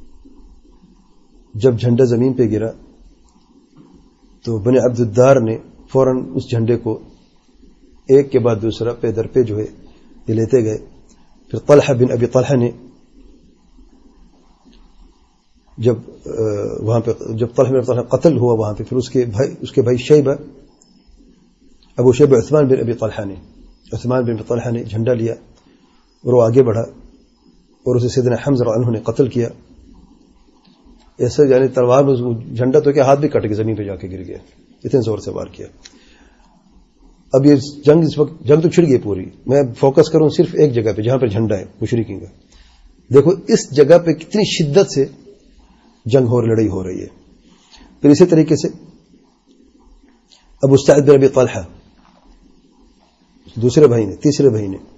جب جھنڈا زمین پہ گرا تو بنی عبد الدار نے فوراً اس جھنڈے کو ایک کے بعد دوسرا پہ در پہ جو ہے یہ لیتے گئے. پھر طلحہ بن ابی طلحہ نے جب وہاں پہ جب طلحہ بن طلحہ قتل ہوا وہاں پہ، پھر اس کے بھائی شیبہ، ابو شیبہ عثمان بن ابی طلحہ نے جھنڈا لیا اور وہ آگے بڑھا اور اسے سیدنا حمزہ رضی اللہ عنہ نے قتل کیا. ایسے یعنی تلوار میں جھنڈا تو کیا ہاتھ بھی کٹ کے زمین پہ جا کے گر گیا، اتنے زور سے وار کیا. اب یہ جنگ اس وقت جنگ تو چھڑ گئی پوری. میں فوکس کروں صرف ایک جگہ پہ جہاں پہ جھنڈا ہے مشرکین کا. دیکھو اس جگہ پہ کتنی شدت سے جنگ لڑائی ہو رہی ہے. پھر اسی طریقے سے ابو سعید بن ابی طلحہ دوسرے بھائی نے، تیسرے بھائی نے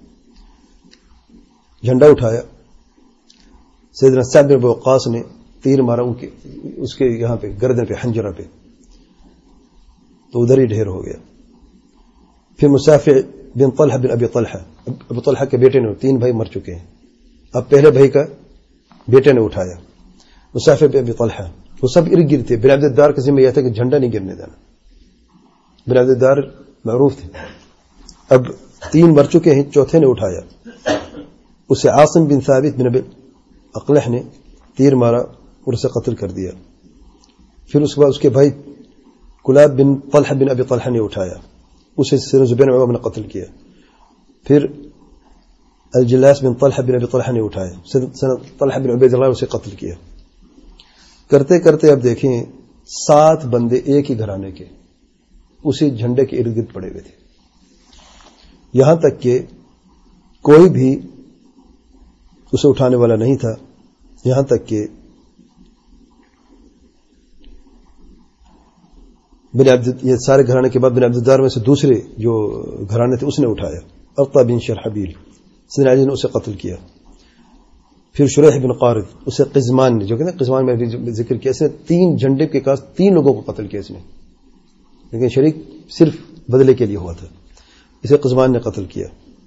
جھنڈا اٹھایا. سیدنا سعد بن ابی وقاص نے تیر مارا اس کے یہاں پہ گردن پہ، حنجرہ پہ، تو ادھر ہی ڈھیر ہو گیا. پھر مسافع بن طلحہ بن ابی طلحہ، ابو طلحہ کے بیٹے نے، 3 بھائی مر چکے ہیں، اب پہلے بھائی کا بیٹے نے اٹھایا. مسافع بن ابی طلحہ، وہ سب ارد گرد تھے. بن عبد الدار کا ذمہ یہ تھا کہ جھنڈا نہیں گرنے دینا. بن عبد الدار معروف تھے. اب 3 مر چکے ہیں، چوتھے نے اٹھایا. اسے عاصم بن ثابت بن ابی اقلح نے تیر مارا اور اسے قتل کر دیا. پھر اس کے بعد اس کے بھائی کلاب بن طلحہ بن ابی طلحہ نے اٹھایا، اسے سیدنا زبیر بن عوام نے قتل کیا. پھر الجلاس بن طلحہ بن ابی طلحہ نے اٹھایا، سیدنا طلحہ بن عبید اللہ اسے قتل کیا. کرتے کرتے اب دیکھیں 7 بندے ایک ہی گھرانے کے اسی جھنڈے کے ارد گرد پڑے ہوئے تھے. یہاں تک کہ کوئی بھی اسے اٹھانے والا نہیں تھا. یہاں تک کہ یہ سارے گھرانے کے بعد بن عبد الدار میں سے دوسرے جو گھرانے تھے اس نے اٹھایا، ارطا بن شرحبیل، سیدنا علی نے اسے قتل کیا. پھر شریح بن قارد، اسے قزمان نے، جو کہ قزمان میں ذکر کیا، اس نے 3 جھنڈے کے پاس 3 لوگوں کو قتل کیا اس نے، لیکن شریک صرف بدلے کے لیے ہوا تھا. اسے قزمان نے قتل کیا.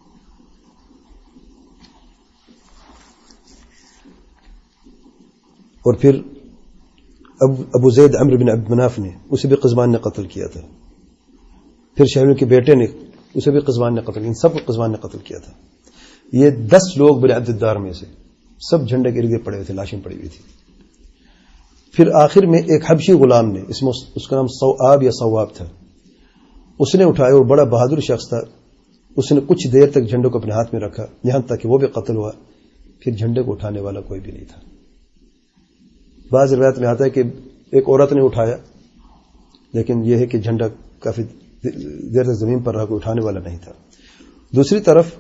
اور پھر ابو زید عمرو بن عبد مناف نے، اسے بھی قزمان نے قتل کیا تھا. پھر شہریوں کے بیٹے نے، اسے بھی قزمان نے قتل کیا. ان سب کو قزمان نے قتل کیا تھا. یہ 10 لوگ بن عبد الدار میں سے سب جھنڈے کے ارد پڑے ہوئے تھے، لاشیں پڑی ہوئی تھی. پھر آخر میں ایک حبشی غلام نے، اس کا نام صواب یا صواب تھا، اس نے اٹھایا اور بڑا بہادر شخص تھا. اس نے کچھ دیر تک جھنڈے کو اپنے ہاتھ میں رکھا، یہاں تک کہ وہ بھی قتل ہوا. پھر جھنڈے کو اٹھانے والا کوئی بھی نہیں تھا. بعض روایت میں آتا ہے کہ ایک عورت نے اٹھایا، لیکن یہ ہے کہ جھنڈا کافی دیر تک زمین پر رہا، کوئی اٹھانے والا نہیں تھا. دوسری طرف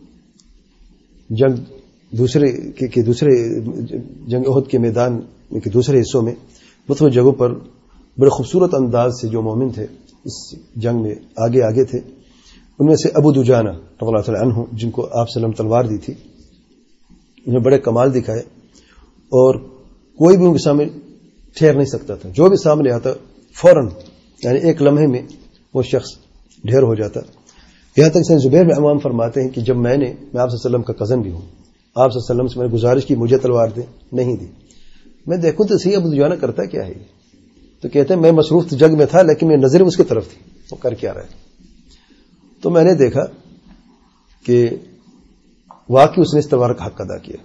دوسرے جنگ احد کے میدان کے دوسرے حصوں میں مختلف جگہوں پر بڑے خوبصورت انداز سے جو مومن تھے اس جنگ میں آگے تھے. ان میں سے ابو دجانہ رضی اللہ تعالی عنہ، جن کو آپ صلی اللہ علیہ وسلم تلوار دی تھی، انہیں بڑے کمال دکھائے اور کوئی بھی ان کے سامنے ٹھہر نہیں سکتا تھا. جو بھی سامنے آتا فوراً، یعنی ایک لمحے میں وہ شخص ڈھیر ہو جاتا. یہاں تک سیدنا زبیر بن عوام فرماتے ہیں کہ جب میں آپ صلی اللہ علیہ وسلم کا کزن بھی ہوں، آپ صلی اللہ علیہ وسلم سے میں نے گزارش کی مجھے تلوار دیں، نہیں دی. میں دیکھوں تو صحیح ابو دجانہ کرتا کیا ہے، تو کہتے ہیں میں مصروف جنگ میں تھا لیکن میری نظر اس کی طرف تھی، وہ کر کیا رہا ہے. تو میں نے دیکھا کہ واقعی اس نے اس تلوار کا حق ادا کیا.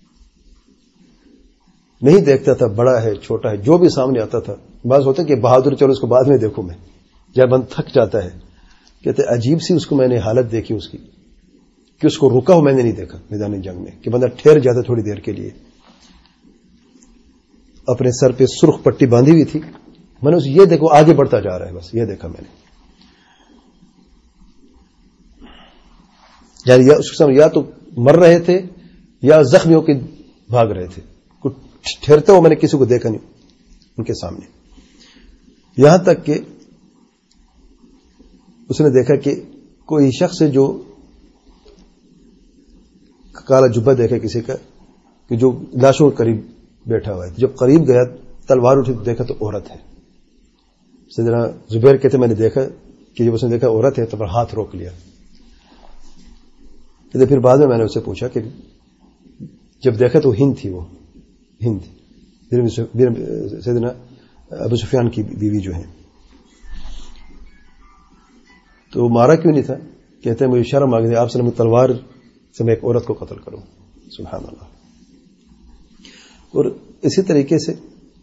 نہیں دیکھتا تھا بڑا ہے چھوٹا ہے، جو بھی سامنے آتا تھا. بعض ہوتا ہے کہ بہادر چلو اس کو بعد میں دیکھوں، میں جب بند تھک جاتا ہے. کہتے عجیب سی اس کو میں نے حالت دیکھی اس کی کہ اس کو رکا ہو میں نے نہیں دیکھا میدان جنگ میں، کہ بندہ ٹھہر جاتا تھوڑی دیر کے لیے. اپنے سر پہ سرخ پٹی باندھی ہوئی تھی. میں نے یہ دیکھو آگے بڑھتا جا رہا ہے، بس یہ دیکھا میں نے. یعنی اس کے سامنے یا تو مر رہے تھے یا زخمی ہو کے بھاگ رہے تھے، ٹھہرتے ہو میں نے کسی کو دیکھا نہیں ان کے سامنے. یہاں تک کہ اس نے دیکھا کہ کوئی شخص ہے جو کالا جبہ دیکھا کسی کا کہ جو لاشوں کے قریب بیٹھا ہوا ہے. جب قریب گیا تلوار اٹھی تو دیکھا تو عورت ہے. سیدنا زبیر کہتے میں نے دیکھا کہ جب اس نے دیکھا عورت ہے تو پھر ہاتھ روک لیا. پھر بعد میں نے اسے پوچھا کہ جب دیکھا تو ہند تھی، وہ ہند سیدنا ابو سفیان کی بیوی جو ہیں. تو مارا کیوں نہیں تھا؟ کہتے ہیں مجھے شرم آ گئی، آپ صلی اللہ علیہ وسلم تلوار سے میں ایک عورت کو قتل کروں. سبحان اللہ. اور اسی طریقے سے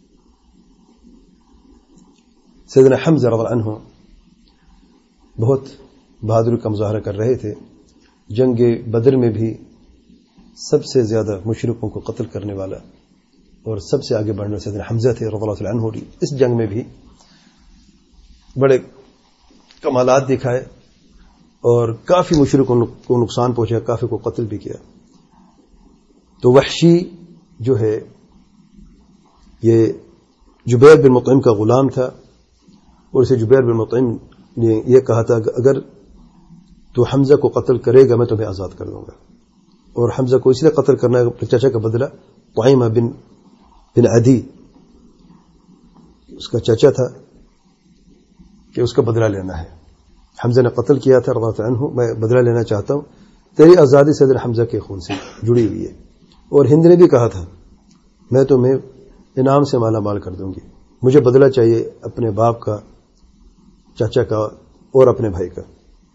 سیدنا حمزہ رضی اللہ عنہ بہت بہادری کا مظاہرہ کر رہے تھے. جنگ بدر میں بھی سب سے زیادہ مشرکوں کو قتل کرنے والا اور سب سے آگے بڑھنے سیدنا حمزہ تھے رضی اللہ عنہ. اس جنگ میں بھی بڑے کمالات دکھائے اور کافی مشرکوں کو نقصان پہنچا, کافی کو قتل بھی کیا. تو وحشی جو ہے یہ جبیر بن مطعم کا غلام تھا, اور اسے جبیر بن مطعم نے یہ کہا تھا کہ اگر تو حمزہ کو قتل کرے گا میں تمہیں آزاد کر دوں گا. اور حمزہ کو اس لیے قتل کرنا ہے اپنے چچا کا بدلہ, طعیمہ بن عدی اس کا چچا تھا, کہ اس کا بدلہ لینا ہے. حمزہ نے قتل کیا تھا رضی اللہ عنہ, میں بدلہ لینا چاہتا ہوں, تیری آزادی سیدنا حمزہ کے خون سے جڑی ہوئی ہے. اور ہند نے بھی کہا تھا میں تمہیں انعام سے مالا مال کر دوں گی, مجھے بدلہ چاہیے اپنے باپ کا, چاچا کا اور اپنے بھائی کا.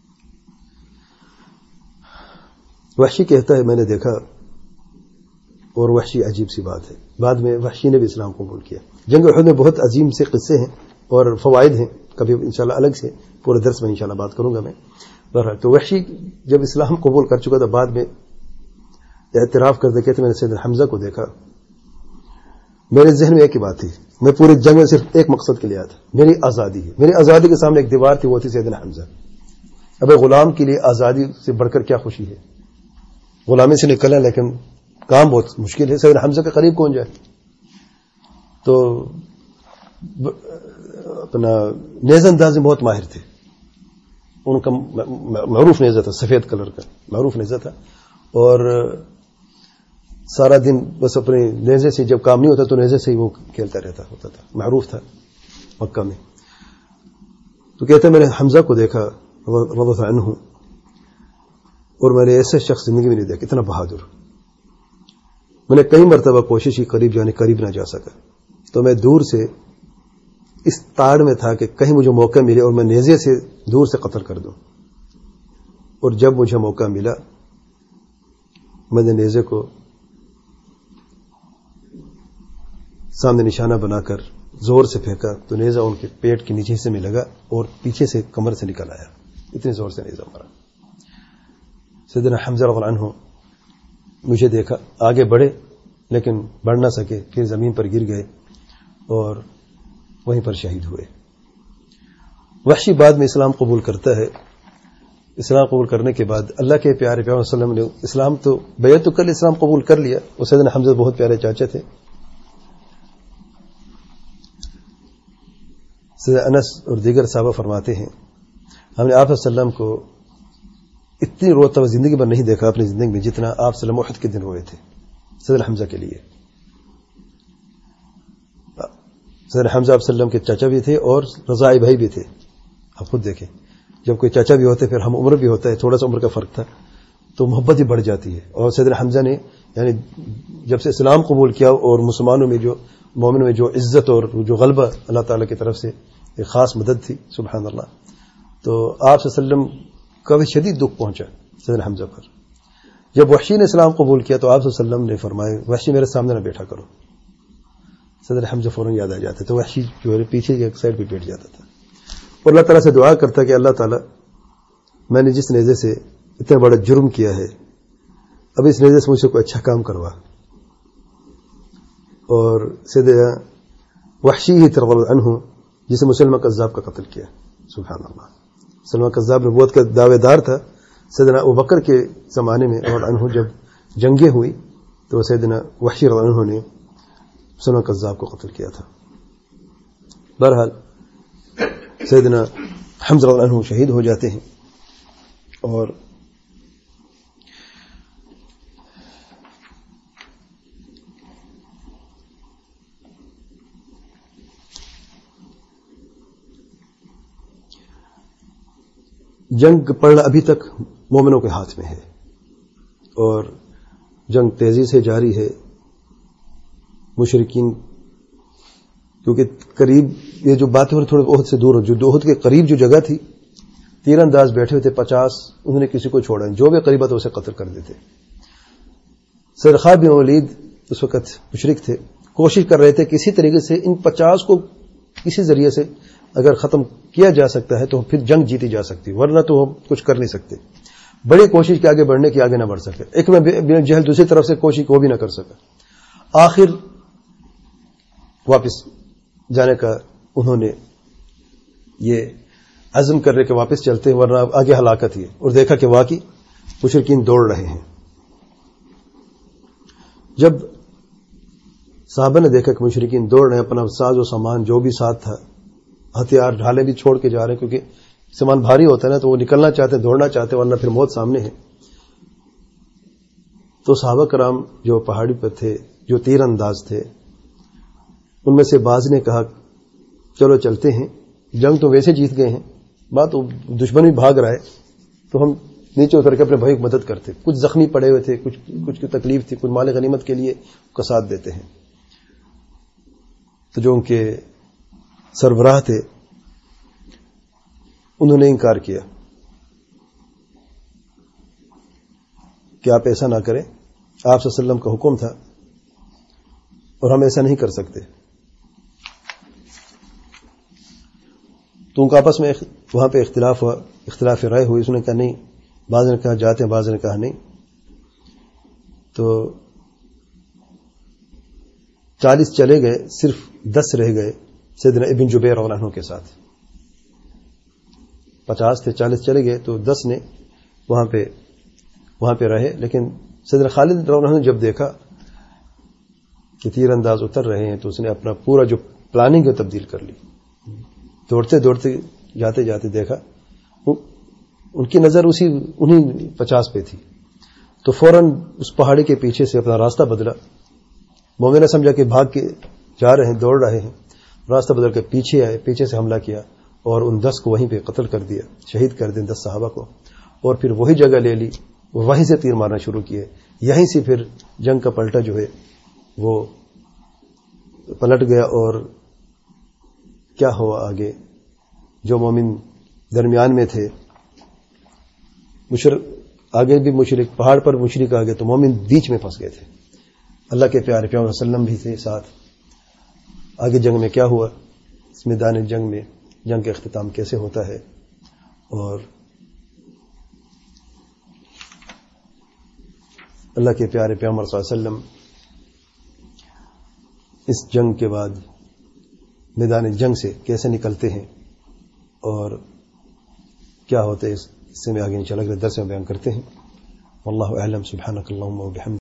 وحشی کہتا ہے میں نے دیکھا, اور وحشی عجیب سی بات ہے, بعد میں وحشی نے بھی اسلام قبول کیا. جنگ احد میں بہت عظیم سے قصے ہیں اور فوائد ہیں, کبھی انشاءاللہ الگ سے پورے درس میں انشاءاللہ بات کروں گا میں. بہرحال تو وحشی جب اسلام قبول کر چکا تھا, بعد میں اعتراف کرتے کہتے میں نے سیدنا حمزہ کو دیکھا, میرے ذہن میں ایک ہی بات تھی, میں پورے جنگ میں صرف ایک مقصد کے لیے آیا تھا, میری آزادی ہے. میری آزادی کے سامنے ایک دیوار تھی, وہ تھی سیدنا حمزہ. اب غلام کے لیے آزادی سے بڑھ کر کیا خوشی ہے, غلامی سے نکلنا, لیکن کام بہت مشکل ہے. سیدنا حمزہ کے قریب کون جائے؟ تو اپنا نیزہ انداز میں بہت ماہر تھے, ان کا معروف نیزہ تھا, سفید کلر کا معروف نیزہ تھا, اور سارا دن بس اپنے نیزے سے, جب کام نہیں ہوتا تو نیزے سے ہی وہ کھیلتا رہتا ہوتا تھا, معروف تھا مکہ میں. تو کہتے میں نے حمزہ کو دیکھا رضی اللہ عنہ, اور میں نے ایسے شخص زندگی میں نہیں دیکھا, اتنا بہادر. میں نے کئی مرتبہ کوشش کی قریب جانے, قریب نہ جا سکا. تو میں دور سے اس تاڑ میں تھا کہ کہیں مجھے موقع ملے اور میں نیزے سے دور سے قتل کر دوں. اور جب مجھے موقع ملا میں نے نیزے کو سامنے نشانہ بنا کر زور سے پھینکا, تو نیزہ ان کے پیٹ کے نیچے سے میں لگا اور پیچھے سے کمر سے نکل آیا. اتنے زور سے نیزہ مارا. سیدنا حمزہ رضی اللہ عنہ مجھے دیکھا, آگے بڑھے لیکن بڑھ نہ سکے, پھر زمین پر گر گئے اور وہیں پر شہید ہوئے. وحشی بعد میں اسلام قبول کرتا ہے. اسلام قبول کرنے کے بعد اللہ کے پیارے پیغمبر صلی اللہ علیہ وسلم نے اسلام تو بیعت تو کر, اسلام قبول کر لیا. اور سیدنا حمزہ بہت پیارے چاچا تھے. سیدنا انس اور دیگر صحابہ فرماتے ہیں ہم نے آپ صلی اللہ علیہ وسلم کو اتنی روتا ہوا زندگی بھر نہیں دیکھا اپنی زندگی میں جتنا آپ صلی اللہ علیہ وسلم احد کے دن روئے تھے سیدنا حمزہ کے لیے. سیدنا حمزہ آپ صلی اللہ علیہ وسلم کے چاچا بھی تھے اور رضاعی بھائی بھی تھے. آپ خود دیکھیں, جب کوئی چاچا بھی ہوتے پھر ہم عمر بھی ہوتا ہے, تھوڑا سا عمر کا فرق تھا تو محبت ہی بڑھ جاتی ہے. اور سیدنا حمزہ نے یعنی جب سے اسلام قبول کیا اور مسلمانوں میں جو مومن میں جو عزت اور جو غلبہ اللہ تعالیٰ کی طرف سے ایک خاص مدد تھی سبحان اللہ, تو آپ صلی اللہ علیہ وسلم کا بھی شدید دکھ پہنچا سیدنا حمزہ پر. جب وحشی نے اسلام قبول کیا تو آپ صلی اللہ علیہ وسلم نے فرمایا وحشی میرے سامنے نہ بیٹھا کرو. سیدنا حمزہ فوراً یاد آ جاتا, تو وحشی جو ہے پیچھے ایک سائڈ پہ بیٹھ جاتا تھا اور اللہ تعالیٰ سے دعا کرتا کہ اللہ تعالیٰ میں نے جس نیزے سے اتنا بڑا جرم کیا ہے اب اس نیزے سے مجھ سے کوئی اچھا کام کروا. اور سیدنا وحشی ہی رضی اللہ عنہ جسے مسلمہ کذاب کا قتل کیا. سبحان اللہ, مسلمہ کذاب نبوت کا دعوے دار تھا. سیدنا ابوبکر کے زمانے میں رضی اللہ عنہ جب جنگیں ہوئی تو سیدنا وحشی رضی اللہ عنہ نے مسلمہ کذاب کو قتل کیا تھا. بہرحال سیدنا حمزہ رضی اللہ عنہ شہید ہو جاتے ہیں. اور جنگ پڑنا ابھی تک مومنوں کے ہاتھ میں ہے اور جنگ تیزی سے جاری ہے. مشرکین کیونکہ قریب یہ جو باتیں ہو رہی تھوڑے عہد سے دور ہو, جو عہد کے قریب جو جگہ تھی تیر انداز بیٹھے ہوئے تھے 50, انہوں نے کسی کو چھوڑا, جو بھی قریب تھا اسے قتل کر دیتے. سیدنا خالد بن ولید اس وقت مشرک تھے، کوشش کر رہے تھے کسی طریقے سے ان 50 کو کسی ذریعے سے اگر ختم کیا جا سکتا ہے تو پھر جنگ جیتی جا سکتی، ورنہ تو ہم کچھ کر نہیں سکتے. بڑی کوشش کے آگے بڑھنے کی آگے نہ بڑھ سکے. ایک میں جہل دوسری طرف سے کوشش وہ بھی نہ کر سکا. آخر واپس جانے کا انہوں نے یہ عزم کر رہے کہ واپس چلتے ہیں ورنہ آگے ہلاکت ہی ہے. اور دیکھا کہ واقعی مشرکین دوڑ رہے ہیں. جب صحابہ نے دیکھا کہ مشرکین دوڑ رہے ہیں، اپنا ساز و سامان جو بھی ساتھ تھا، ہتھیار ڈھالے بھی چھوڑ کے جا رہے ہیں، کیونکہ سامان بھاری ہوتا ہے نا تو وہ نکلنا چاہتے ہیں، دوڑنا چاہتے ہیں، ورنہ پھر موت سامنے ہے. تو صحابہ کرام جو پہاڑی پر تھے، جو تیر انداز تھے، ان میں سے بعض نے کہا چلو چلتے ہیں، جنگ تو ویسے جیت گئے ہیں، بات دشمن بھی بھاگ رہا ہے تو ہم نیچے اتر کے اپنے بھائی کی مدد کرتے. کچھ زخمی پڑے ہوئے تھے، کچھ کی تکلیف تھی، کچھ مال غنیمت کے لیے کا ساتھ دیتے ہیں. تو جو ان کے سربراہ تھے انہوں نے انکار کیا کہ آپ ایسا نہ کریں، آپ صلی اللہ علیہ وسلم کا حکم تھا اور ہم ایسا نہیں کر سکتے. تو ان کا آپس میں وہاں پہ اختلاف رائے ہوئی. اس نے کہا نہیں، بعض نے کہا جاتے ہیں، بعض نے کہا نہیں. تو 40 چلے گئے، صرف 10 رہ گئے سیدنا ابن جبیر رضی اللہ عنہ کے ساتھ. 50 تھے، 40 چلے گئے تو 10 نے وہاں پہ رہے. لیکن سیدنا خالد رضی اللہ عنہ نے جب دیکھا کہ تیر انداز اتر رہے ہیں تو اس نے اپنا پورا جو پلاننگ ہے تبدیل کر لی. دوڑتے دوڑتے جاتے جاتے دیکھا ان کی نظر انہی 50 پہ تھی. تو فوراً اس پہاڑی کے پیچھے سے اپنا راستہ بدلا. مومن نے سمجھا کہ بھاگ کے جا رہے ہیں، دوڑ رہے ہیں، راستہ بدل کے پیچھے آئے، پیچھے سے حملہ کیا اور ان 10 کو وہیں پہ قتل کر دیا، شہید کر دیا 10 صحابہ کو. اور پھر وہی جگہ لے لی اور وہیں سے تیر مارنا شروع کیے. یہیں سے پھر جنگ کا پلٹا جو ہے وہ پلٹ گیا. اور کیا ہوا آگے؟ جو مومن درمیان میں تھے، آگے بھی مشرک، پہاڑ پر مشرک آگے تو مومن بیچ میں پھنس گئے تھے. اللہ کے پیارے پیغمبر صلی اللہ علیہ وسلم بھی تھے ساتھ. آگے جنگ میں کیا ہوا، اس میدان جنگ میں جنگ کا اختتام کیسے ہوتا ہے، اور اللہ کے پیارے پیغمبر صلی اللہ علیہ وسلم اس جنگ کے بعد میدان جنگ سے کیسے نکلتے ہیں اور کیا ہوتے ہے، اس سے میں آگے انشاءاللہ اگلے درس میں بیان کرتے ہیں. واللہ اعلم. سبحانک اللہم و بحمدک.